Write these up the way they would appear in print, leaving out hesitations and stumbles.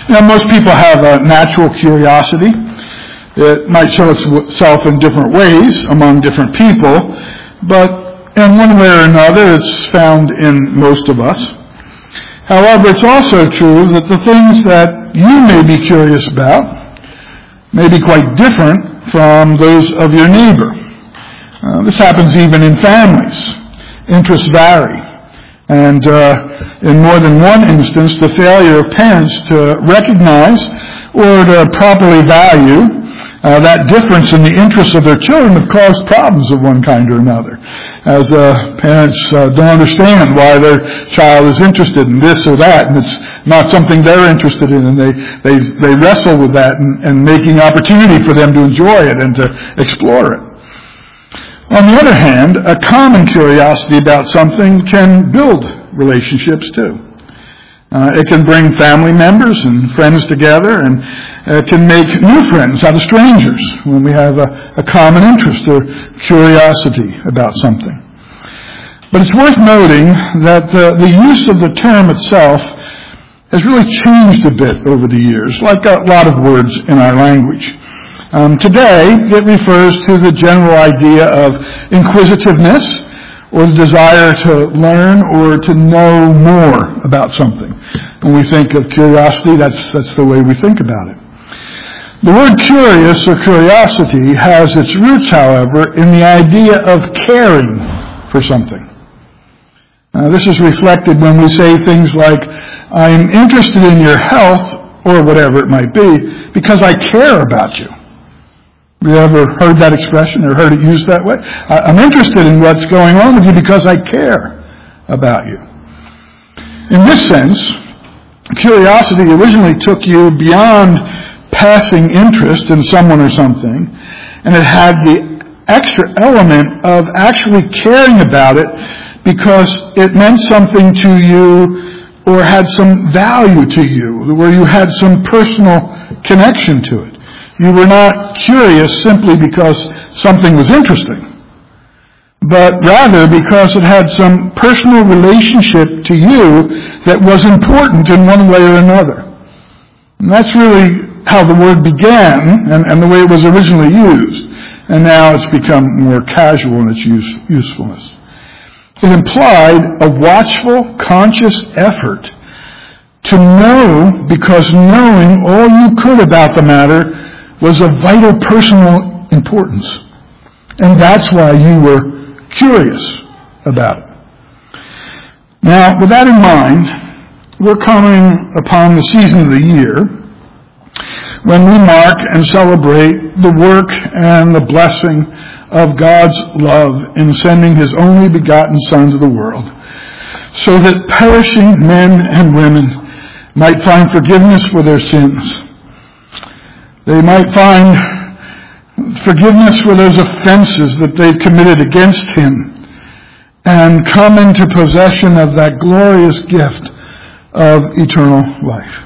Now, most people have a natural curiosity. It might show itself in different ways among different people, but in one way or another, it's found in most of us. However, it's also true that the things that you may be curious about may be quite different from those of your neighbor. This happens even in families. Interests vary. And in more than one instance, the failure of parents to recognize or to properly value that difference in the interests of their children have caused problems of one kind or another, as parents don't understand why their child is interested in this or that, and it's not something they're interested in, and they wrestle with that and making opportunity for them to enjoy it and to explore it. On the other hand, a common curiosity about something can build relationships too. It can bring family members and friends together, and it can make new friends out of strangers when we have a common interest or curiosity about something. But it's worth noting that the use of the term itself has really changed a bit over the years, like a lot of words in our language. Today, it refers to the general idea of inquisitiveness, or the desire to learn or to know more about something. When we think of curiosity, that's the way we think about it. The word curious or curiosity has its roots, however, in the idea of caring for something. This is reflected when we say things like, I'm interested in your health, or whatever it might be, because I care about you. Have you ever heard that expression or heard it used that way? I'm interested in what's going on with you because I care about you. In this sense, curiosity originally took you beyond passing interest in someone or something, and it had the extra element of actually caring about it because it meant something to you or had some value to you, where you had some personal connection to it. You were not curious simply because something was interesting, but rather because it had some personal relationship to you that was important in one way or another. And that's really how the word began and the way it was originally used. And now it's become more casual in its usefulness. It implied a watchful, conscious effort to know, because knowing all you could about the matter was of vital personal importance. And that's why you were curious about it. Now, with that in mind, we're coming upon the season of the year when we mark and celebrate the work and the blessing of God's love in sending His only begotten Son to the world, so that perishing men and women might find forgiveness for their sins. They might find forgiveness for those offenses that they've committed against Him and come into possession of that glorious gift of eternal life.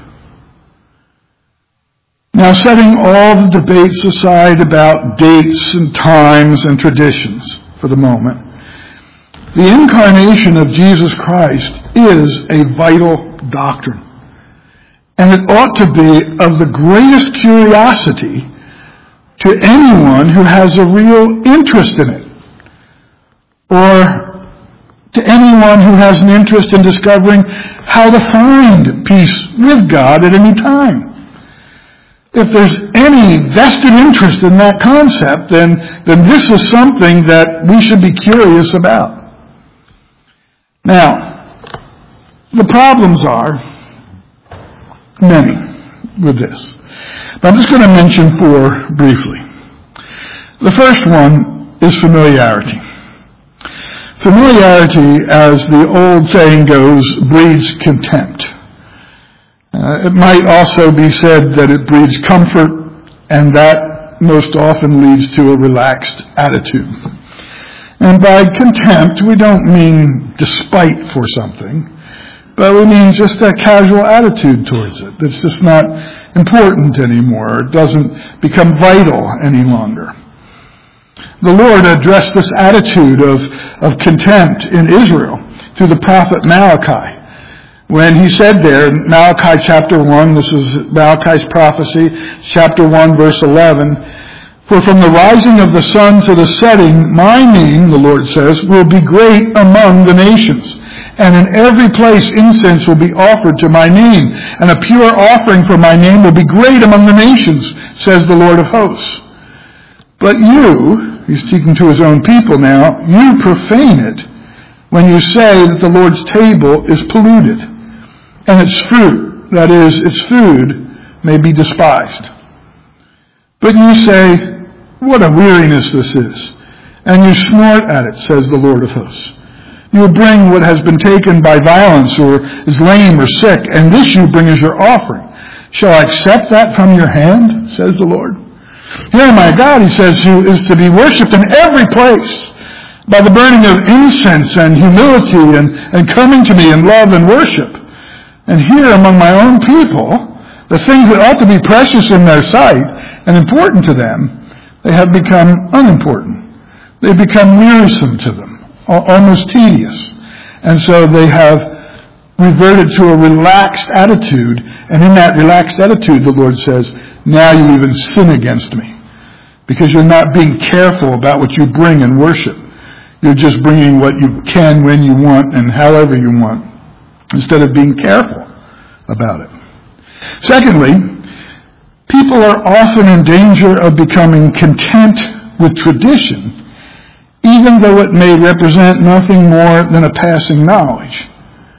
Now, setting all the debates aside about dates and times and traditions for the moment, the incarnation of Jesus Christ is a vital doctrine. And it ought to be of the greatest curiosity to anyone who has a real interest in it, or to anyone who has an interest in discovering how to find peace with God at any time. If there's any vested interest in that concept, then this is something that we should be curious about. Now, the problems are many with this, but I'm just going to mention 4 briefly. The first one is familiarity. Familiarity, as the old saying goes, breeds contempt. It might also be said that it breeds comfort, and that most often leads to a relaxed attitude. And by contempt, we don't mean despite for something, but we mean just a casual attitude towards it. That's just not important anymore. It doesn't become vital any longer. The Lord addressed this attitude of contempt in Israel through the prophet Malachi, when he said there in Malachi chapter 1, this is Malachi's prophecy, chapter 1, verse 11, "For from the rising of the sun to the setting, my name," the Lord says, "will be great among the nations. And in every place incense will be offered to my name, and a pure offering for my name will be great among the nations, says the Lord of hosts. But you," he's speaking to his own people now, "you profane it when you say that the Lord's table is polluted, and its fruit, that is, its food, may be despised. But you say, 'What a weariness this is,' and you snort at it, says the Lord of hosts. You bring what has been taken by violence or is lame or sick, and this you bring as your offering. Shall I accept that from your hand, says the Lord? Here my God," he says, "who is to be worshipped in every place by the burning of incense and humility and coming to me in love and worship. And here among my own people, the things that ought to be precious in their sight and important to them, they have become unimportant. They've become wearisome to them, almost tedious. And so they have reverted to a relaxed attitude. And in that relaxed attitude, the Lord says, now you even sin against me. Because you're not being careful about what you bring in worship. You're just bringing what you can when you want and however you want, instead of being careful about it. Secondly, people are often in danger of becoming content with tradition, even though it may represent nothing more than a passing knowledge.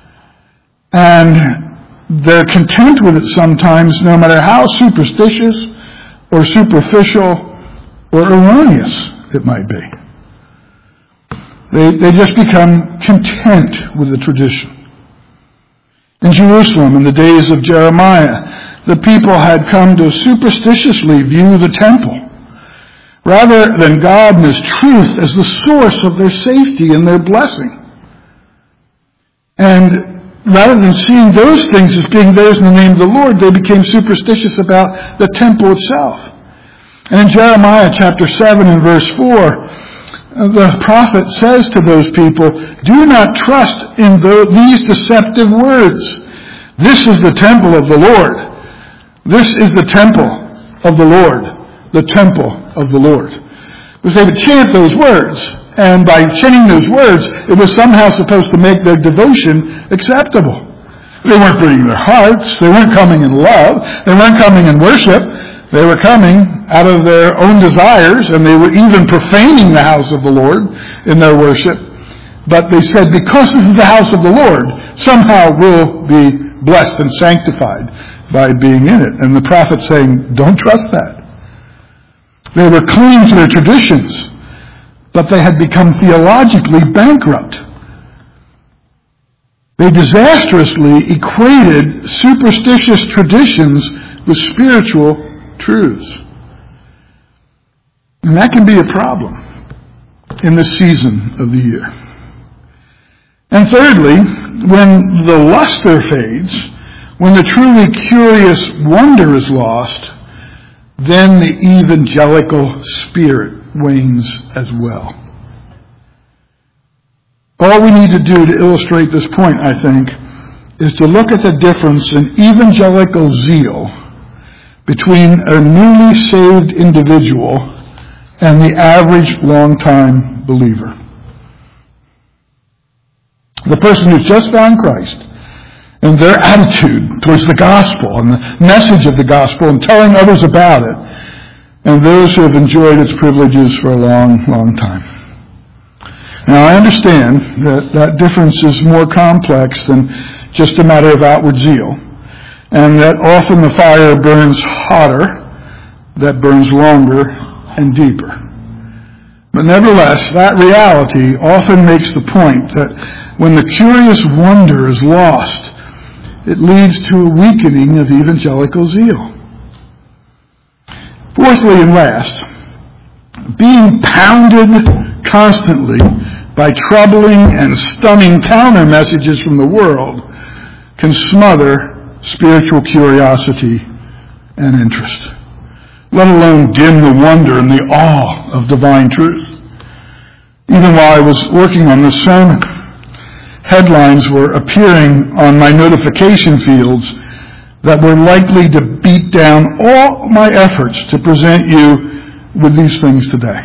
And they're content with it sometimes, no matter how superstitious or superficial or erroneous it might be. They just become content with the tradition. In Jerusalem, in the days of Jeremiah, the people had come to superstitiously view the temple, rather than God and His truth as the source of their safety and their blessing. And rather than seeing those things as being theirs in the name of the Lord, they became superstitious about the temple itself. And in Jeremiah chapter 7 and verse 4, the prophet says to those people, do not trust in these deceptive words. This is the temple of the Lord. This is the temple of the Lord. The temple of the Lord. Because they would chant those words. And by chanting those words, it was somehow supposed to make their devotion acceptable. They weren't bringing their hearts. They weren't coming in love. They weren't coming in worship. They were coming out of their own desires, and they were even profaning the house of the Lord in their worship. But they said, because this is the house of the Lord, somehow we'll be blessed and sanctified by being in it. And the prophet's saying, don't trust that. They were clinging to their traditions, but they had become theologically bankrupt. They disastrously equated superstitious traditions with spiritual truths. And that can be a problem in this season of the year. And thirdly, when the luster fades, when the truly curious wonder is lost, then the evangelical spirit wanes as well. All we need to do to illustrate this point, I think, is to look at the difference in evangelical zeal between a newly saved individual and the average long-time believer. The person who's just found Christ and their attitude towards the gospel and the message of the gospel and telling others about it, and those who have enjoyed its privileges for a long, long time. Now, I understand that that difference is more complex than just a matter of outward zeal, and that often the fire burns hotter, that burns longer and deeper. But nevertheless, that reality often makes the point that when the curious wonder is lost, it leads to a weakening of evangelical zeal. Fourthly and last, being pounded constantly by troubling and stunning counter messages from the world can smother spiritual curiosity and interest, let alone dim the wonder and the awe of divine truth. Even while I was working on this sermon, headlines were appearing on my notification fields that were likely to beat down all my efforts to present you with these things today.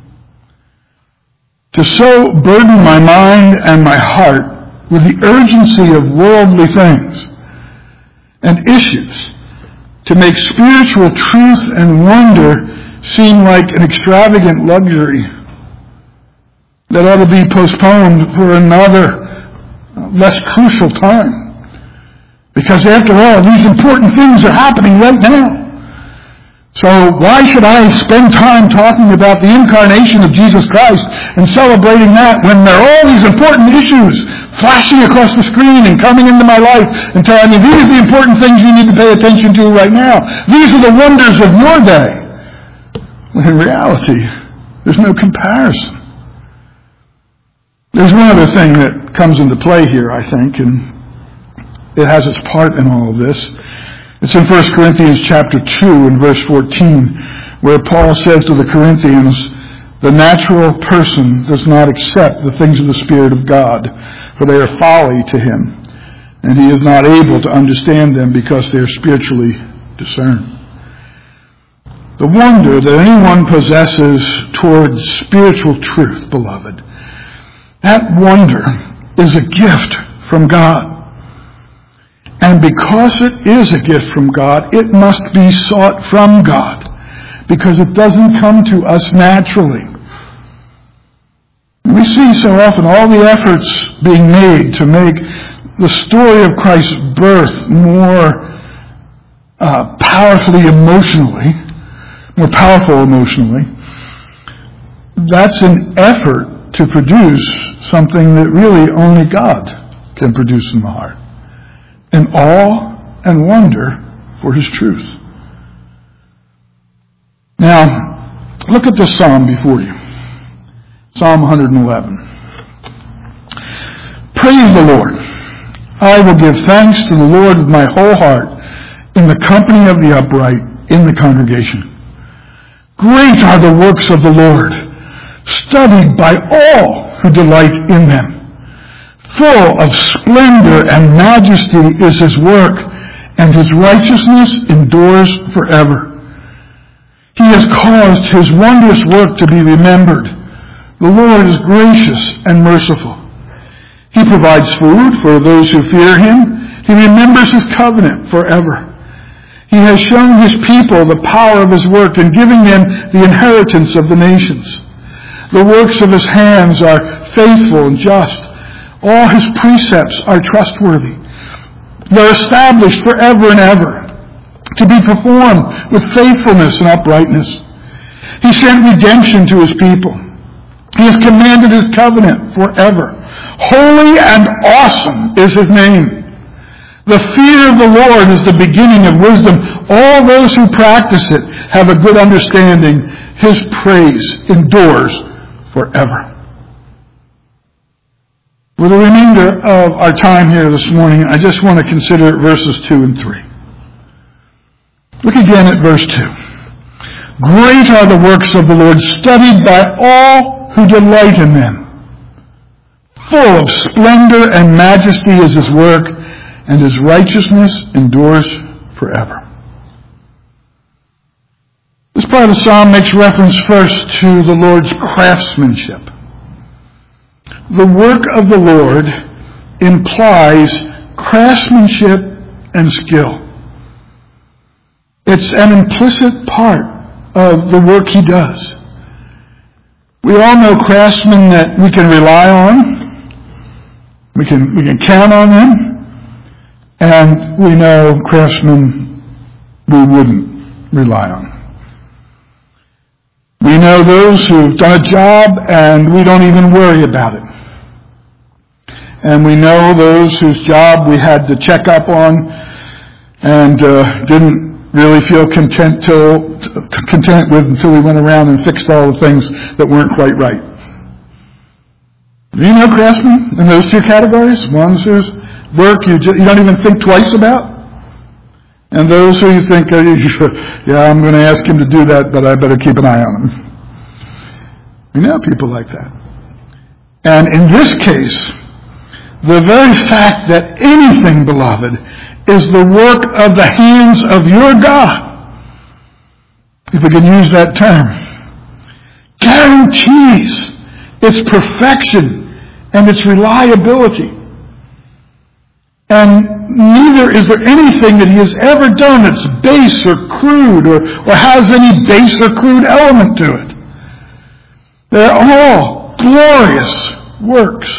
To so burden my mind and my heart with the urgency of worldly things and issues, to make spiritual truth and wonder seem like an extravagant luxury that ought to be postponed for another, less crucial time. Because after all, these important things are happening right now. So why should I spend time talking about the incarnation of Jesus Christ and celebrating that when there are all these important issues flashing across the screen and coming into my life and telling me these are the important things you need to pay attention to right now. These are the wonders of your day. When in reality, there's no comparison. There's one other thing that comes into play here, I think, and it has its part in all of this. It's in 1 Corinthians chapter 2 and verse 14, where Paul says to the Corinthians, the natural person does not accept the things of the Spirit of God, for they are folly to him, and he is not able to understand them because they are spiritually discerned. The wonder that anyone possesses towards spiritual truth, beloved, that wonder is a gift from God. And because it is a gift from God, it must be sought from God, because it doesn't come to us naturally. We see so often all the efforts being made to make the story of Christ's birth more powerful emotionally. That's an effort to produce something that really only God can produce in the heart. An awe and wonder for his truth. Now, look at this psalm before you. Psalm 111. Praise the Lord. I will give thanks to the Lord with my whole heart in the company of the upright in the congregation. Great are the works of the Lord, studied by all who delight in them. Full of splendor and majesty is his work, and his righteousness endures forever. He has caused his wondrous work to be remembered. The Lord is gracious and merciful. He provides food for those who fear him. He remembers his covenant forever. He has shown his people the power of his work in giving them the inheritance of the nations. The works of his hands are faithful and just. All his precepts are trustworthy. They're established forever and ever, to be performed with faithfulness and uprightness. He sent redemption to his people. He has commanded his covenant forever. Holy and awesome is his name. The fear of the Lord is the beginning of wisdom. All those who practice it have a good understanding. His praise endures forever. For the remainder of our time here this morning, I just want to consider verses 2 and 3. Look again at verse 2. Great are the works of the Lord, studied by all who delight in them. Full of splendor and majesty is his work, and his righteousness endures forever. This part of the psalm makes reference first to the Lord's craftsmanship. The work of the Lord implies craftsmanship and skill. It's an implicit part of the work he does. We all know craftsmen that we can rely on. We can count on them. And we know craftsmen we wouldn't rely on. We know those who've done a job and we don't even worry about it. And we know those whose job we had to check up on and didn't really feel content with until we went around and fixed all the things that weren't quite right. Do you know craftsmen in those two categories? Ones whose work you don't even think twice about, and those who you think, yeah, I'm going to ask him to do that, but I better keep an eye on him. We know people like that. And in this case, the very fact that anything, beloved, is the work of the hands of your God, if we can use that term, guarantees its perfection and its reliability. And neither is there anything that he has ever done that's base or crude or has any base or crude element to it. They're all glorious works.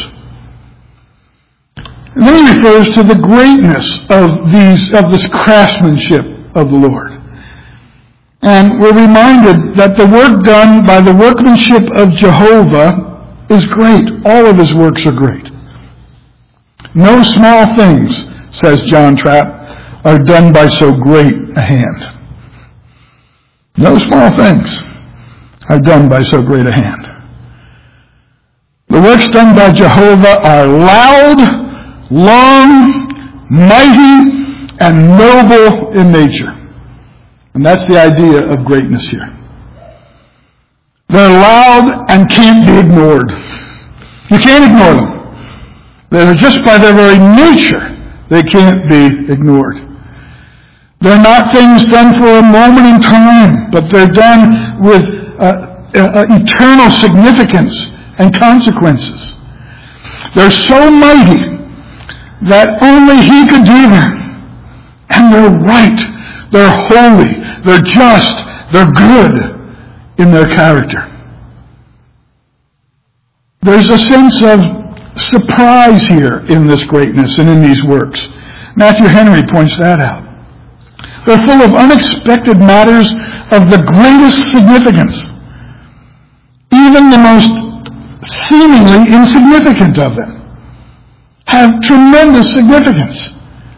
And then he refers to the greatness of this craftsmanship of the Lord. And we're reminded that the work done by the workmanship of Jehovah is great. All of his works are great. No small things, says John Trapp, are done by so great a hand. No small things are done by so great a hand. The works done by Jehovah are loud, long, mighty, and noble in nature. And that's the idea of greatness here. They're loud and can't be ignored. You can't ignore them. They're just by their very nature, they can't be ignored. They're not things done for a moment in time, but they're done with eternal significance and consequences. They're so mighty that only he could do them. And they're right, they're holy, they're just, they're good in their character. There's a sense of surprise here in this greatness and in these works. Matthew Henry points that out. They're full of unexpected matters of the greatest significance. Even the most seemingly insignificant of them have tremendous significance.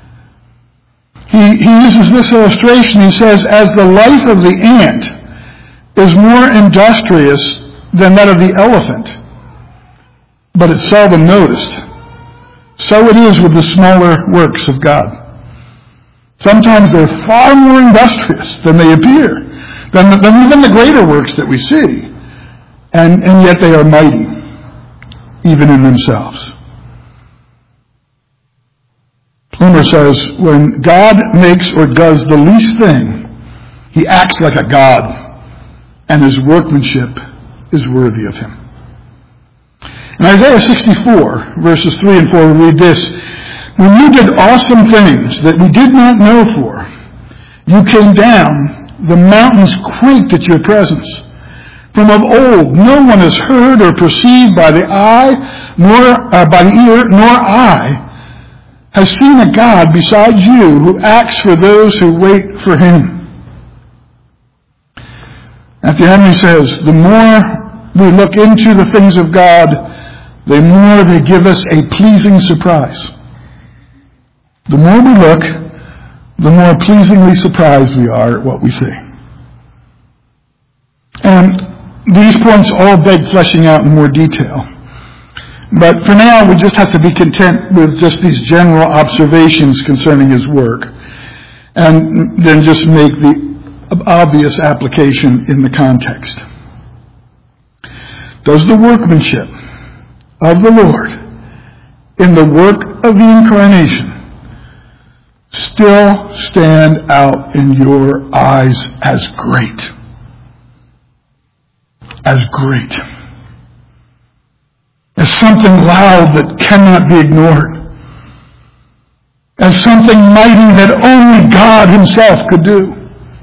He uses this illustration. He says, as the life of the ant is more industrious than that of the elephant, but it's seldom noticed, so it is with the smaller works of God. Sometimes they're far more industrious than they appear, than even the greater works that we see, and yet they are mighty, even in themselves. Plumer says, when God makes or does the least thing, he acts like a god, and his workmanship is worthy of him. In Isaiah 64, verses 3 and 4, we read this: when you did awesome things that we did not know for, you came down, the mountains quaked at your presence. From of old, no one has heard or perceived by the eye, nor by the ear, nor eye, has seen a God besides you who acts for those who wait for him. Matthew Henry says, the more we look into the things of God, the more they give us a pleasing surprise. The more we look, the more pleasingly surprised we are at what we see. And these points all beg fleshing out in more detail. But for now, we just have to be content with just these general observations concerning his work, and then just make the obvious application in the context. Does the workmanship of the Lord in the work of the incarnation still stand out in your eyes as great? As great. As something loud that cannot be ignored. As something mighty that only God himself could do.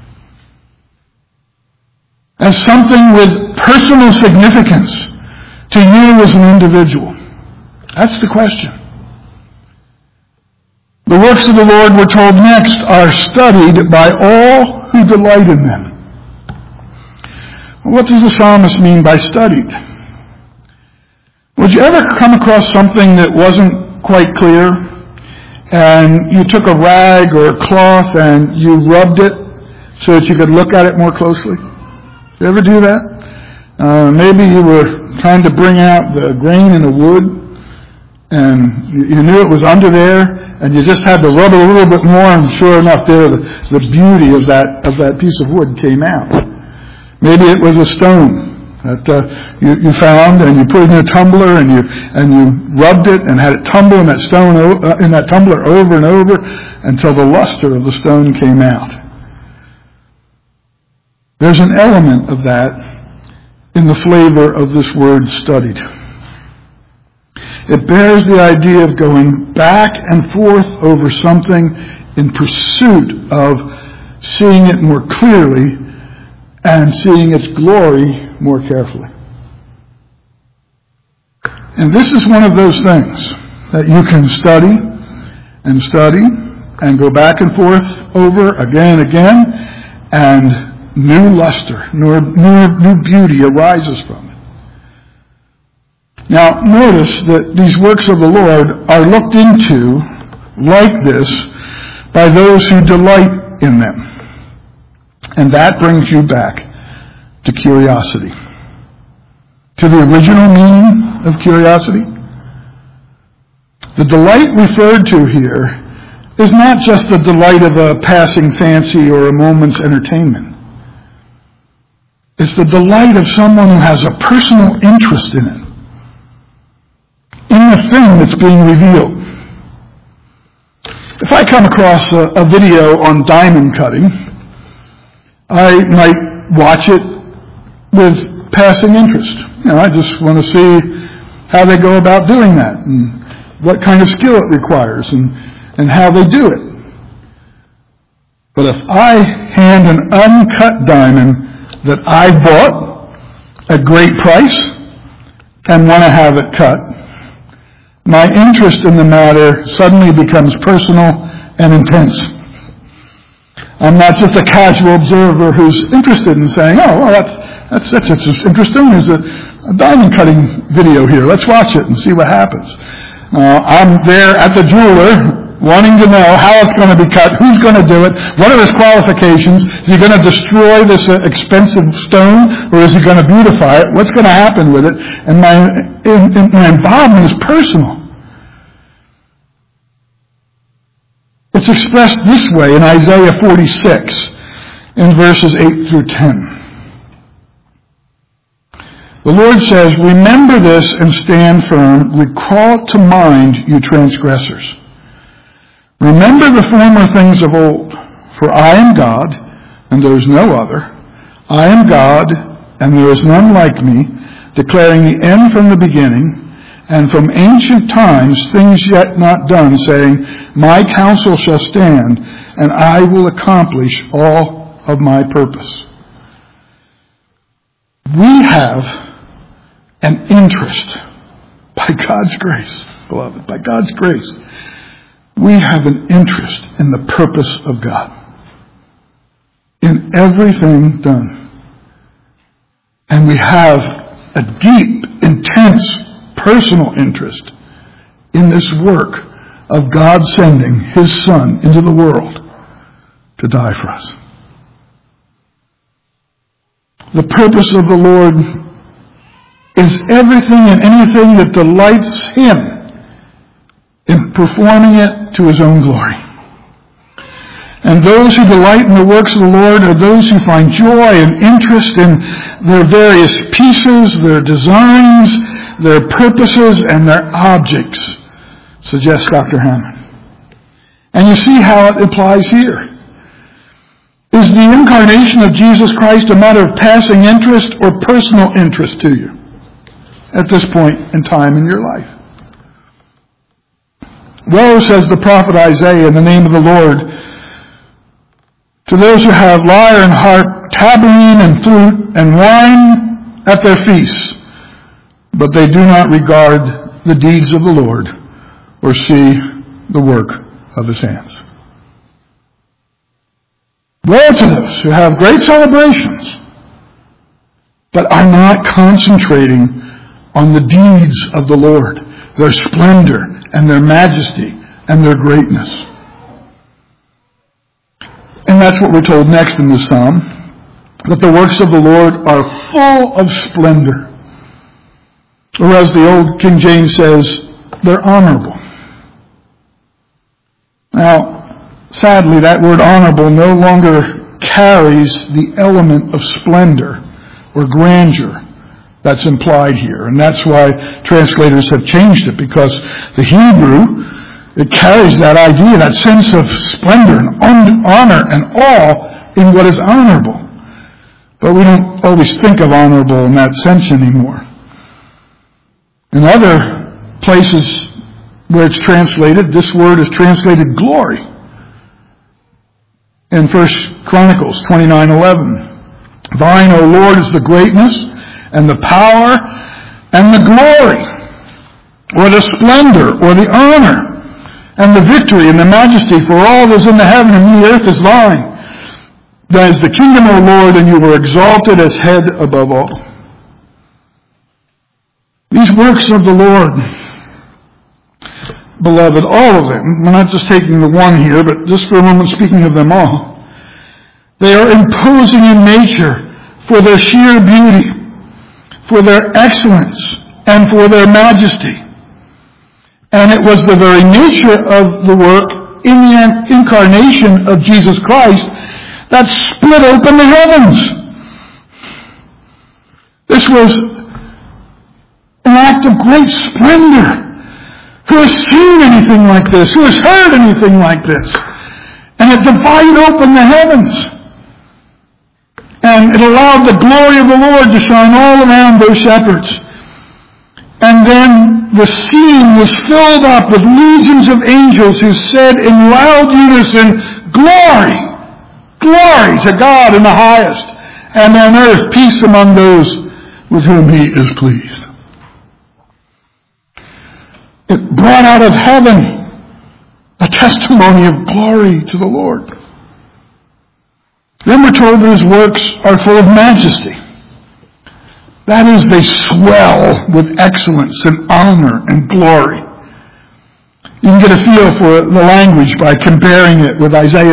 As something with personal significance to you as an individual. That's the question. The works of the Lord, we're told next, are studied by all who delight in them. What does the psalmist mean by studied? Would you ever come across something that wasn't quite clear, and you took a rag or a cloth and you rubbed it so that you could look at it more closely? Did you ever do that? Maybe you were trying to bring out the grain in the wood, and you knew it was under there, and you just had to rub it a little bit more, and sure enough, there the beauty of that piece of wood came out. Maybe it was a stone that you found, and you put it in a tumbler, and you rubbed it and had it tumble in that stone in that tumbler over and over until the luster of the stone came out. There's an element of that in the flavor of this word studied. It bears the idea of going back and forth over something in pursuit of seeing it more clearly and seeing its glory more carefully. And this is one of those things that you can study and go back and forth over again and again, and new luster, new beauty arises from it. Now, notice that these works of the Lord are looked into like this by those who delight in them. And that brings you back to curiosity. To the original meaning of curiosity. The delight referred to here is not just the delight of a passing fancy or a moment's entertainment. It's the delight of someone who has a personal interest in it, in the thing that's being revealed. If I come across a video on diamond cutting, I might watch it with passing interest. I just want to see how they go about doing that and what kind of skill it requires and how they do it. But if I hand an uncut diamond that I bought at great price and want to have it cut, my interest in the matter suddenly becomes personal and intense. I'm not just a casual observer who's interested in saying, oh, well, that's interesting. There's a diamond cutting video here. Let's watch it and see what happens. I'm there at the jeweler wanting to know how it's going to be cut, who's going to do it, what are his qualifications, is he going to destroy this expensive stone, or is he going to beautify it, what's going to happen with it, and my involvement is personal. It's expressed this way in Isaiah 46, in verses 8 through 10. The Lord says, "Remember this and stand firm. Recall to mind, you transgressors. Remember the former things of old. For I am God, and there is no other. I am God, and there is none like me, declaring the end from the beginning, and from ancient times things yet not done, saying, my counsel shall stand, and I will accomplish all of my purpose." We have an interest, by God's grace, beloved, by God's grace, we have an interest in the purpose of God, in everything done. And we have a deep, intense, personal interest in this work of God sending His Son into the world to die for us. The purpose of the Lord is everything and anything that delights Him in performing it to His own glory. And those who delight in the works of the Lord are those who find joy and interest in their various pieces, their designs, their purposes, and their objects, suggests Dr. Hammond. And you see how it applies here. Is the incarnation of Jesus Christ a matter of passing interest or personal interest to you at this point in time in your life? Woe, says the prophet Isaiah in the name of the Lord, to those who have lyre and harp, tambourine and flute and wine at their feasts, but they do not regard the deeds of the Lord or see the work of His hands. Woe to those who have great celebrations, but are not concentrating on the deeds of the Lord, their splendor and their majesty and their greatness. And that's what we're told next in this psalm, that the works of the Lord are full of splendor. Or as the old King James says, they're honorable. Now, sadly, that word honorable no longer carries the element of splendor or grandeur that's implied here. And that's why translators have changed it, because the Hebrew, it carries that idea, that sense of splendor and honor and awe in what is honorable. But we don't always think of honorable in that sense anymore. In other places where it's translated, this word is translated glory. In 1 Chronicles 29:11, Thine, O Lord, is the greatness and the power and the glory, or the splendor, or the honor, and the victory and the majesty, for all that is in the heaven and the earth is thine. That is the kingdom, O Lord, and you were exalted as head above all. These works of the Lord, beloved, all of them, we're not just taking the one here, but just for a moment speaking of them all, they are imposing in nature for their sheer beauty, for their excellence, and for their majesty. And it was the very nature of the work in the incarnation of Jesus Christ that split open the heavens. This was an act of great splendor. Who has seen anything like this? Who has heard anything like this? And it divided open the heavens. And it allowed the glory of the Lord to shine all around those shepherds. And then the scene was filled up with legions of angels who said in loud unison, Glory! Glory to God in the highest, and on earth peace among those with whom he is pleased. It brought out of heaven a testimony of glory to the Lord. Then we're told that his works are full of majesty. That is, they swell with excellence and honor and glory. You can get a feel for the language by comparing it with Isaiah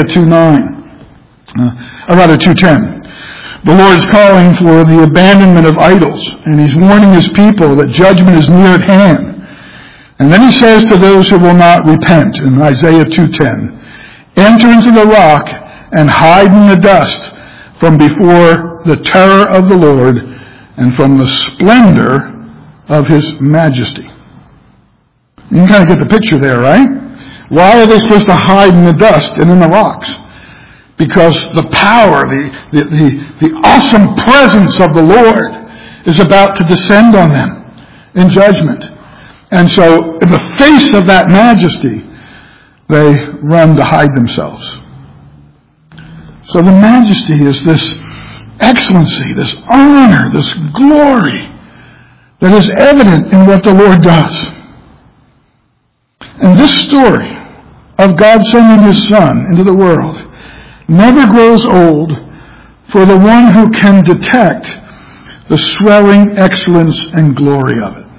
2:10. The Lord is calling for the abandonment of idols, and he's warning his people that judgment is near at hand. And then he says to those who will not repent in Isaiah 2:10, Enter into the rock and hide in the dust from before the terror of the Lord and from the splendor of his majesty. You can kind of get the picture there, right? Why are they supposed to hide in the dust and in the rocks? Because the power, the awesome presence of the Lord is about to descend on them in judgment. And so, in the face of that majesty, they run to hide themselves. So the majesty is this excellency, this honor, this glory that is evident in what the Lord does. And this story of God sending his Son into the world never grows old for the one who can detect the swelling excellence and glory of it.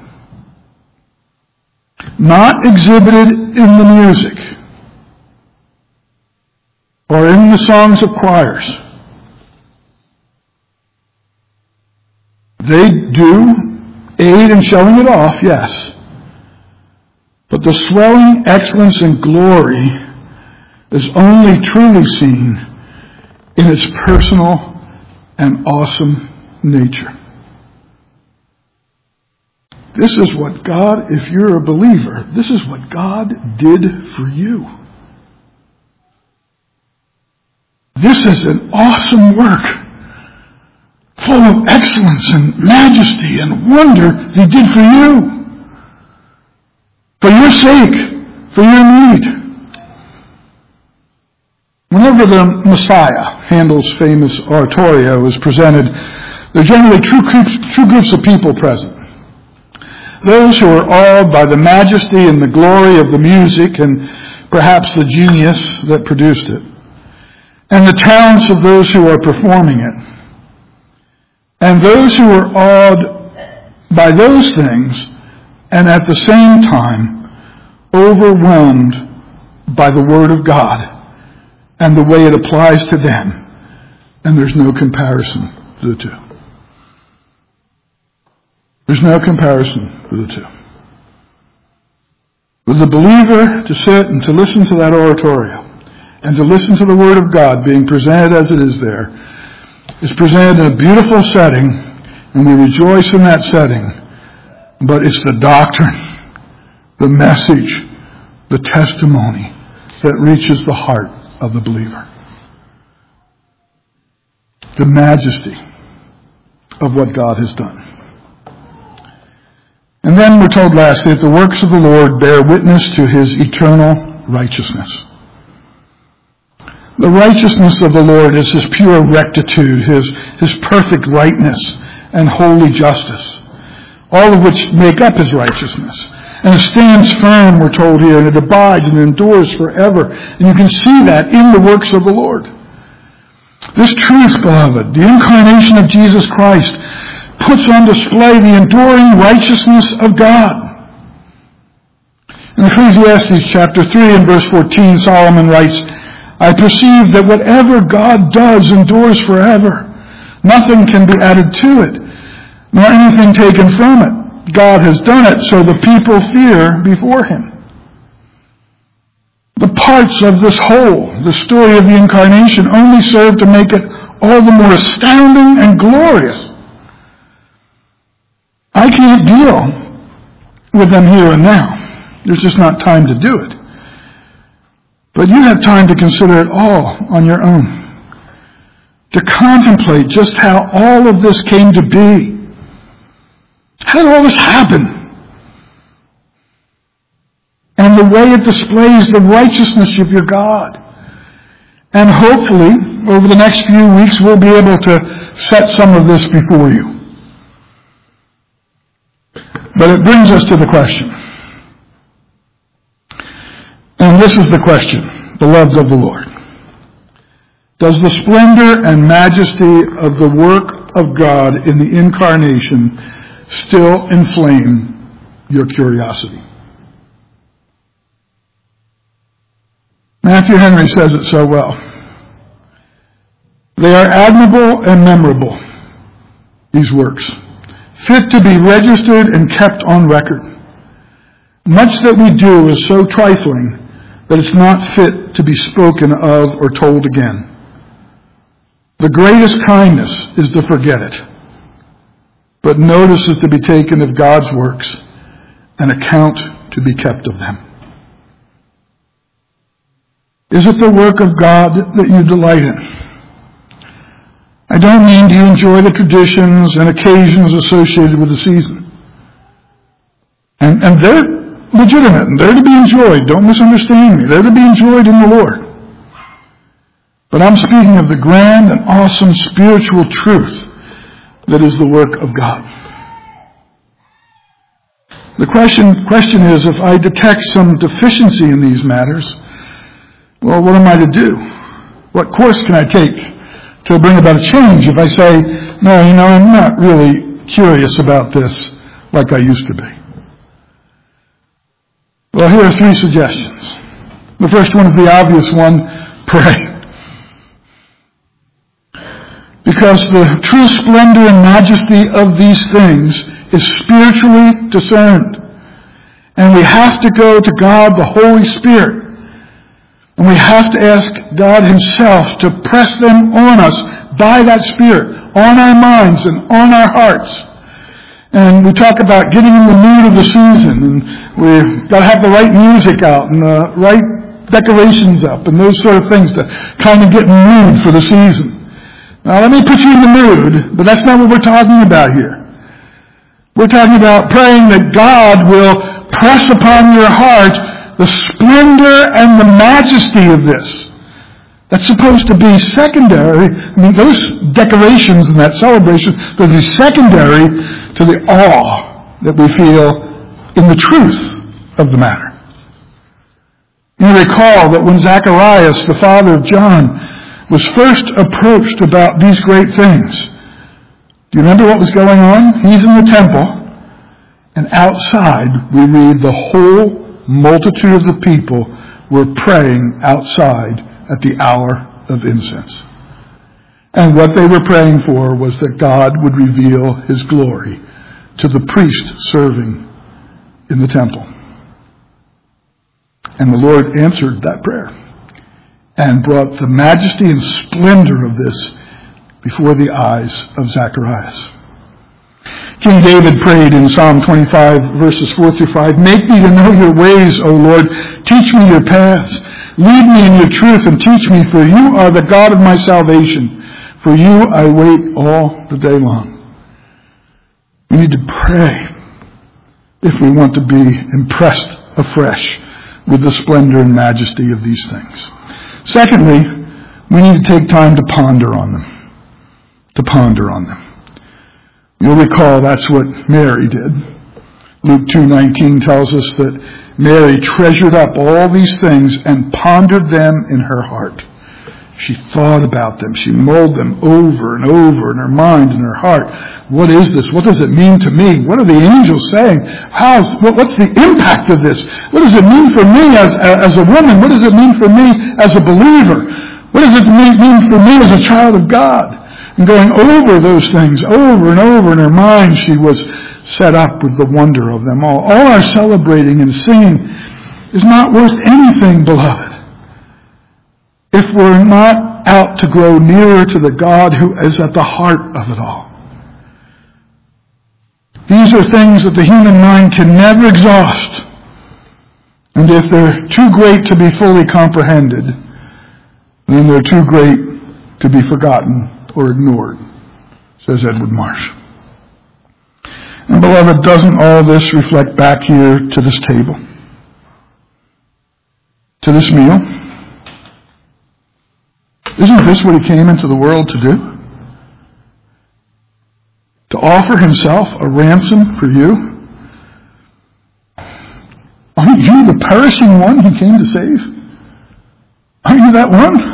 Not exhibited in the music or in the songs of choirs. They do aid in showing it off, yes. But the swelling excellence and glory is only truly seen in its personal and awesome nature. This is what God, if you're a believer, this is what God did for you. This is an awesome work, full of excellence and majesty and wonder that he did for you. For your sake, for your need. Whenever the Messiah, Handel's famous oratorio, is presented, there are generally two groups of people present. Those who are awed by the majesty and the glory of the music and perhaps the genius that produced it, and the talents of those who are performing it, and those who are awed by those things and at the same time overwhelmed by the Word of God and the way it applies to them. And there's no comparison to the two. There's no comparison to the two. For the believer to sit and to listen to that oratorio and to listen to the Word of God being presented as it is there, is presented in a beautiful setting And we rejoice in that setting. But it's the doctrine, the message, the testimony that reaches the heart of the believer. The majesty of what God has done. And then we're told lastly that the works of the Lord bear witness to his eternal righteousness. The righteousness of the Lord is his pure rectitude, his perfect rightness and holy justice, all of which make up his righteousness. And it stands firm, we're told here, and it abides and endures forever. And you can see that in the works of the Lord. This truth, beloved, the incarnation of Jesus Christ, puts on display the enduring righteousness of God. In Ecclesiastes chapter 3 and verse 14, Solomon writes, I perceive that whatever God does endures forever. Nothing can be added to it, nor anything taken from it. God has done it, so the people fear before him. The parts of this whole, the story of the incarnation, only serve to make it all the more astounding and glorious. I can't deal with them here and now. There's just not time to do it. But you have time to consider it all on your own. To contemplate just how all of this came to be. How did all this happen? And the way it displays the righteousness of your God. And hopefully, over the next few weeks, we'll be able to set some of this before you. But it brings us to the question. And this is the question, beloved of the Lord. Does the splendor and majesty of the work of God in the incarnation still inflame your curiosity? Matthew Henry says it so well. They are admirable and memorable, these works, fit to be registered and kept on record. Much that we do is so trifling that it's not fit to be spoken of or told again. The greatest kindness is to forget it, but notice is to be taken of God's works, and account to be kept of them. Is it the work of God that you delight in? I don't mean do you enjoy the traditions and occasions associated with the season. And they're legitimate, and they're to be enjoyed. Don't misunderstand me. They're to be enjoyed in the Lord. But I'm speaking of the grand and awesome spiritual truth that is the work of God. The question is, if I detect some deficiency in these matters, well, what am I to do? What course can I take to bring about a change if I say, no, I'm not really curious about this like I used to be? Well, here are 3 suggestions. The first one is the obvious one: pray. Because the true splendor and majesty of these things is spiritually discerned. And we have to go to God, the Holy Spirit. And we have to ask God himself to press them on us by that Spirit, on our minds and on our hearts. And we talk about getting in the mood of the season, and we've got to have the right music out and the right decorations up and those sort of things to kind of get in the mood for the season. Now let me put you in the mood, but that's not what we're talking about here. We're talking about praying that God will press upon your heart the splendor and the majesty of this. That's supposed to be secondary. Those decorations and that celebration will be secondary to the awe that we feel in the truth of the matter. You recall that when Zacharias, the father of John, was first approached about these great things, do you remember what was going on? He's in the temple, and outside we read the whole multitude of the people were praying outside at the hour of incense. And what they were praying for was that God would reveal his glory to the priest serving in the temple. And the Lord answered that prayer and brought the majesty and splendor of this before the eyes of Zacharias. King David prayed in Psalm 25, verses 4 through 5, "Make me to know your ways, O Lord. Teach me your paths. Lead me in your truth and teach me, for you are the God of my salvation. For you I wait all the day long." We need to pray if we want to be impressed afresh with the splendor and majesty of these things. Secondly, we need to take time to ponder on them. To ponder on them. You'll recall that's what Mary did. Luke 2:19 tells us that Mary treasured up all these things and pondered them in her heart. She thought about them. She mulled them over and over in her mind and her heart. What is this? What does it mean to me? What are the angels saying? What's the impact of this? What does it mean for me as a woman? What does it mean for me as a believer? What does it mean for me as a child of God? And going over those things over and over in her mind, she was set up with the wonder of them all. All our celebrating and singing is not worth anything, beloved, if we're not out to grow nearer to the God who is at the heart of it all. These are things that the human mind can never exhaust. And if they're too great to be fully comprehended, then they're too great to be forgotten or ignored, says Edward Marsh. And beloved, doesn't all this reflect back here to this table? To this meal? Isn't this what he came into the world to do? To offer himself a ransom for you? Aren't you the perishing one he came to save? Aren't you that one?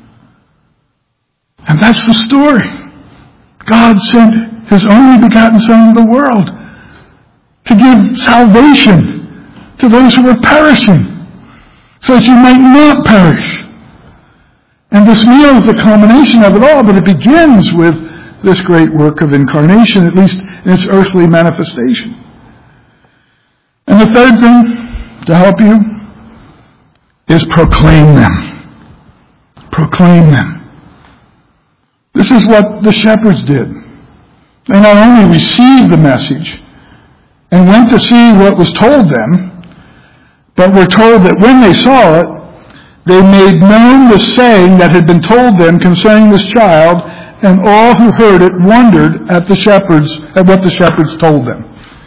And that's the story. God sent his only begotten Son to the world to give salvation to those who were perishing, so that you might not perish. And this meal is the culmination of it all, but it begins with this great work of incarnation, at least in its earthly manifestation. And the third thing to help you is proclaim them. Proclaim them. This is what the shepherds did. They not only received the message and went to see what was told them, but were told that when they saw it, they made known the saying that had been told them concerning this child, and all who heard it wondered at what the shepherds told them.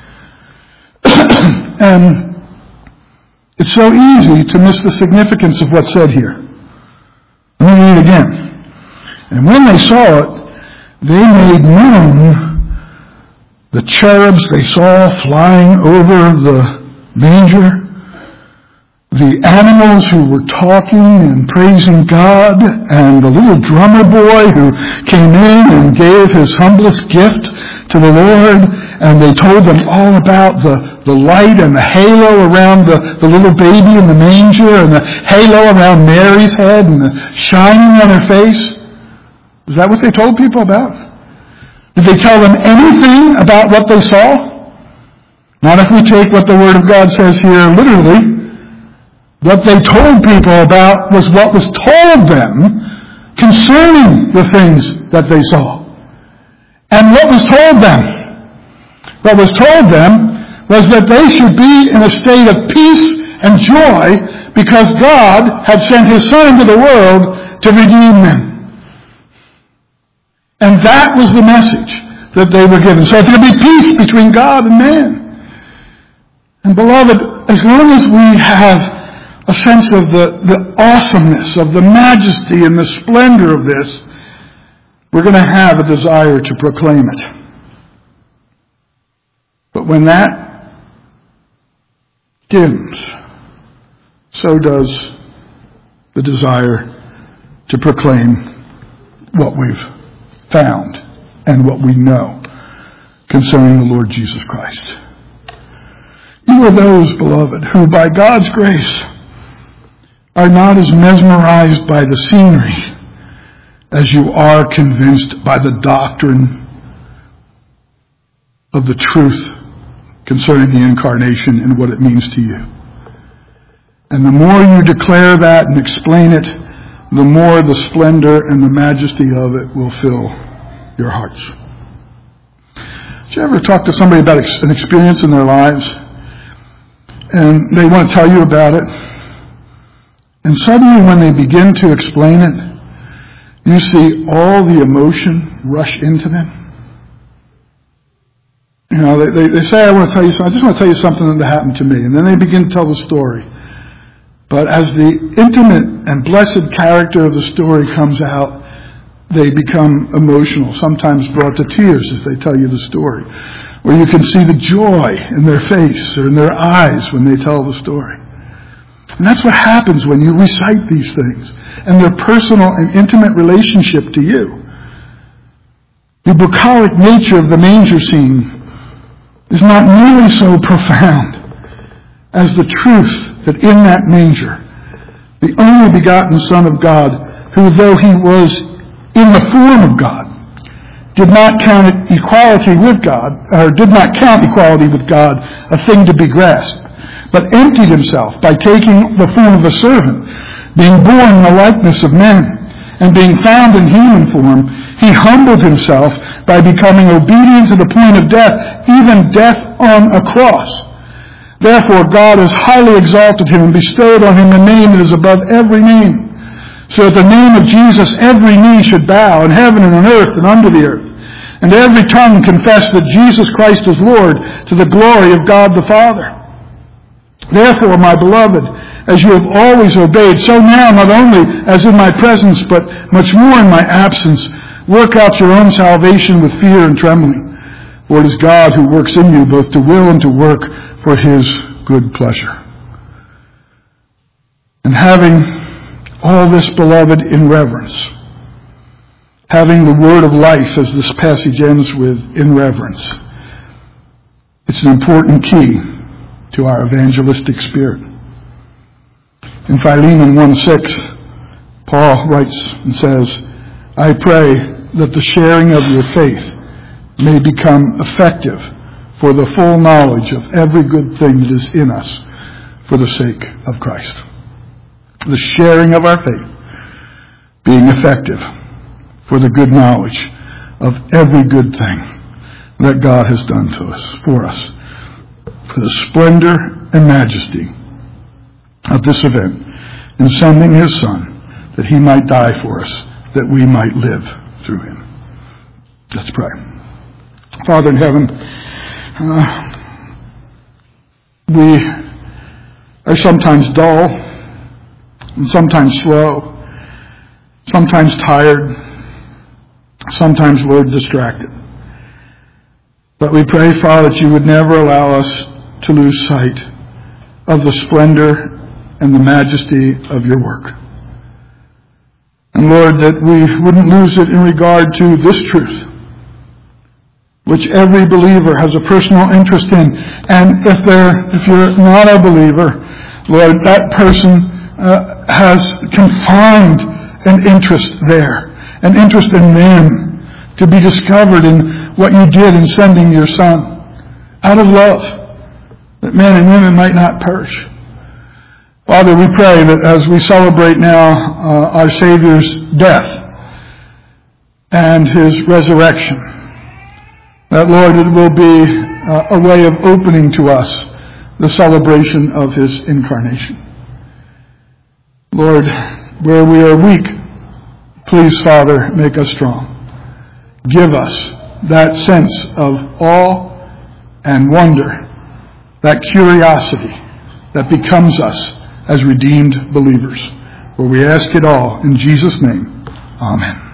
And it's so easy to miss the significance of what's said here. Let me read it again. And when they saw it, they made known the cherubs they saw flying over the manger, the animals who were talking and praising God, and the little drummer boy who came in and gave his humblest gift to the Lord, and they told them all about the light and the halo around the little baby in the manger, and the halo around Mary's head, and the shining on her face. Is that what they told people about? Did they tell them anything about what they saw? Not if we take what the Word of God says here literally. What they told people about was what was told them concerning the things that they saw. And what was told them? What was told them was that they should be in a state of peace and joy because God had sent His Son into the world to redeem them. And that was the message that they were given. So there would be peace between God and man. And beloved, as long as we have a sense of the awesomeness, of the majesty and the splendor of this, we're going to have a desire to proclaim it. But when that dims, so does the desire to proclaim what we've found and what we know concerning the Lord Jesus Christ. You are those, beloved, who by God's grace are not as mesmerized by the scenery as you are convinced by the doctrine of the truth concerning the incarnation and what it means to you. And the more you declare that and explain it, the more the splendor and the majesty of it will fill your hearts. Did you ever talk to somebody about an experience in their lives and they want to tell you about it? And suddenly when they begin to explain it, you see all the emotion rush into them. You know, they say, I just want to tell you something that happened to me. And then they begin to tell the story. But as the intimate and blessed character of the story comes out, they become emotional, sometimes brought to tears as they tell you the story. Or you can see the joy in their face or in their eyes when they tell the story. And that's what happens when you recite these things and their personal and intimate relationship to you. The bucolic nature of the manger scene is not nearly so profound as the truth that in that manger, the only begotten Son of God, who though he was in the form of God, did not count equality with God a thing to be grasped, but emptied himself by taking the form of a servant, being born in the likeness of men, and being found in human form, he humbled himself by becoming obedient to the point of death, even death on a cross. Therefore God has highly exalted him and bestowed on him a name that is above every name, so at the name of Jesus every knee should bow in heaven and on earth and under the earth, and every tongue confess that Jesus Christ is Lord, to the glory of God the Father. Therefore, my beloved, as you have always obeyed, so now, not only as in my presence, but much more in my absence, work out your own salvation with fear and trembling. For it is God who works in you both to will and to work for his good pleasure. And having all this, beloved, in reverence, having the word of life, as this passage ends with, in reverence, it's an important key to our evangelistic spirit. In Philemon 1:6, Paul writes and says, I pray that the sharing of your faith may become effective for the full knowledge of every good thing that is in us for the sake of Christ. The sharing of our faith being effective for the good knowledge of every good thing that God has done to us, for us, for the splendor and majesty of this event in sending his Son, that he might die for us, that we might live through him. Let's pray. Father in heaven, we are sometimes dull and sometimes slow, sometimes tired, sometimes, Lord, distracted. But we pray, Father, that you would never allow us to lose sight of the splendor and the majesty of your work. And Lord, that we wouldn't lose it in regard to this truth, which every believer has a personal interest in. And if you're not a believer, Lord, that person has confined an interest there, an interest in them, to be discovered in what you did in sending your Son out of love, that men and women might not perish. Father, we pray that as we celebrate now our Savior's death and his resurrection, that, Lord, it will be a way of opening to us the celebration of his incarnation. Lord, where we are weak, please, Father, make us strong. Give us that sense of awe and wonder, that curiosity that becomes us as redeemed believers. For we ask it all in Jesus' name. Amen.